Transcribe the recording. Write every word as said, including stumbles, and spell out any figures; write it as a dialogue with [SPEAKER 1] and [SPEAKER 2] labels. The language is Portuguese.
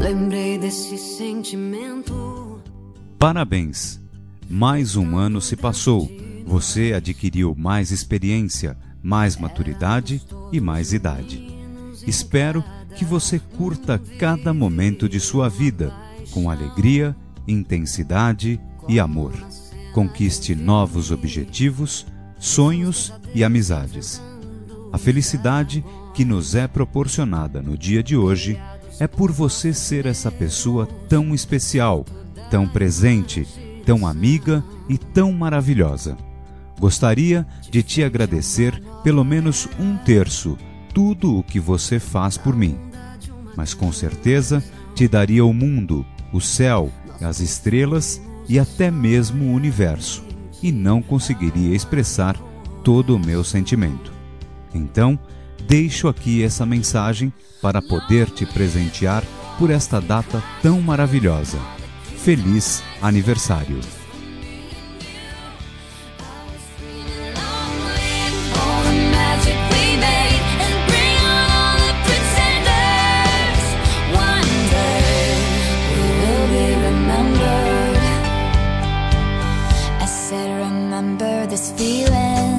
[SPEAKER 1] lembrei desse sentimento.
[SPEAKER 2] Parabéns! Mais um ano se passou. Você adquiriu mais experiência, mais maturidade e mais idade. Espero que você curta cada momento de sua vida com alegria, intensidade e amor. Conquiste novos objetivos, sonhos e amizades. A felicidade que nos é proporcionada no dia de hoje é por você ser essa pessoa tão especial, tão presente, tão amiga e tão maravilhosa. Gostaria de te agradecer pelo menos um terço tudo o que você faz por mim. Mas com certeza te daria o mundo, o céu, as estrelas e até mesmo o universo, e não conseguiria expressar todo o meu sentimento. Então, deixo aqui essa mensagem para poder te presentear por esta data tão maravilhosa. Feliz aniversário!
[SPEAKER 1] Remember this feeling.